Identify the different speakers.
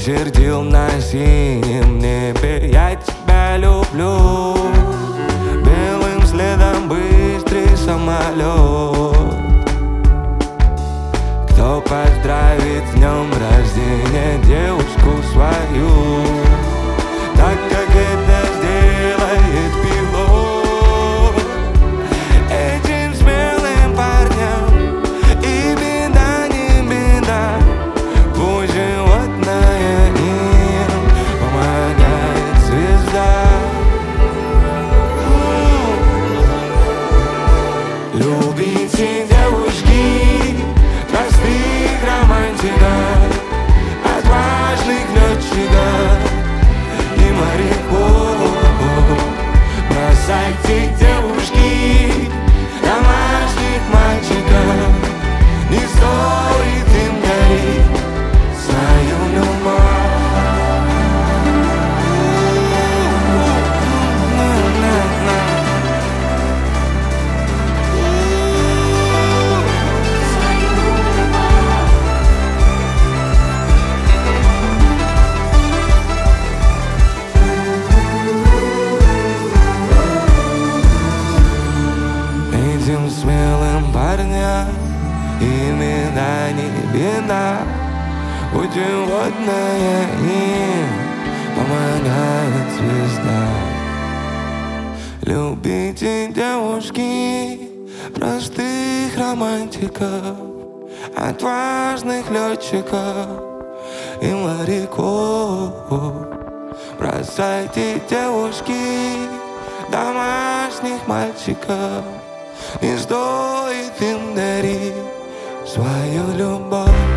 Speaker 1: начертил на синем небе. Я тебя люблю. Белым следом быстрый самолет. Кто поздравит с днем рождения девушку свою, так как это сделает пилот. Этим смелым парням и беда не беда. Пусть животное им помогает звезда. Любите девушки простых романтиков, отважных летчиков и моряков. Бросайте, девушки, домашних мальчиков. Не стоит им дарить свою любовь. Этим смелым парням имена не беда. Будь животное им помогает звезда. Любите, девушки, простых романтиков, отважных летчиков и моряков. Бросайте, девушки, домашних мальчиков. Не стоит им дарить свою любовь.